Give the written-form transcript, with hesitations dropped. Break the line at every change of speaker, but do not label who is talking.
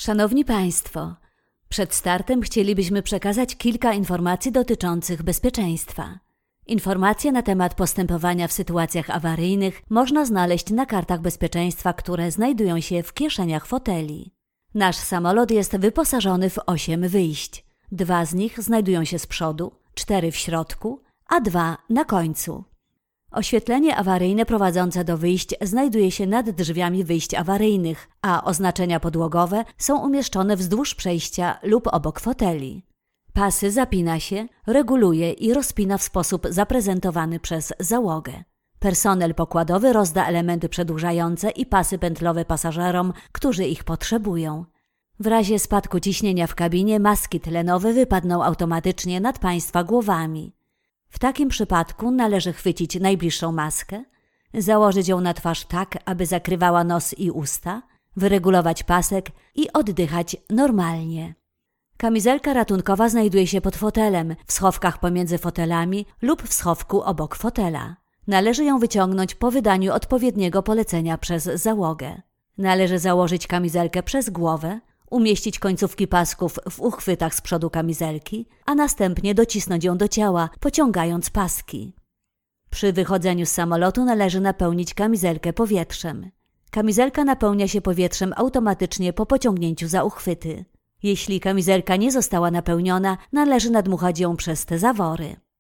Szanowni Państwo, przed startem chcielibyśmy przekazać kilka informacji dotyczących bezpieczeństwa. Informacje na temat postępowania w sytuacjach awaryjnych można znaleźć na kartach bezpieczeństwa, które znajdują się w kieszeniach foteli. Nasz samolot jest wyposażony w 8 wyjść. 2 z nich znajdują się z przodu, 4 w środku, a 2 na końcu. Oświetlenie awaryjne prowadzące do wyjść znajduje się nad drzwiami wyjść awaryjnych, a oznaczenia podłogowe są umieszczone wzdłuż przejścia lub obok foteli. Pasy zapina się, reguluje i rozpina w sposób zaprezentowany przez załogę. Personel pokładowy rozda elementy przedłużające i pasy pętlowe pasażerom, którzy ich potrzebują. W razie spadku ciśnienia w kabinie maski tlenowe wypadną automatycznie nad Państwa głowami. W takim przypadku należy chwycić najbliższą maskę, założyć ją na twarz tak, aby zakrywała nos i usta, wyregulować pasek i oddychać normalnie. Kamizelka ratunkowa znajduje się pod fotelem, w schowkach pomiędzy fotelami lub w schowku obok fotela. Należy ją wyciągnąć po wydaniu odpowiedniego polecenia przez załogę. Należy założyć kamizelkę przez głowę, umieścić końcówki pasków w uchwytach z przodu kamizelki, a następnie docisnąć ją do ciała, pociągając paski. Przy wychodzeniu z samolotu należy napełnić kamizelkę powietrzem. Kamizelka napełnia się powietrzem automatycznie po pociągnięciu za uchwyty. Jeśli kamizelka nie została napełniona, należy nadmuchać ją przez te zawory.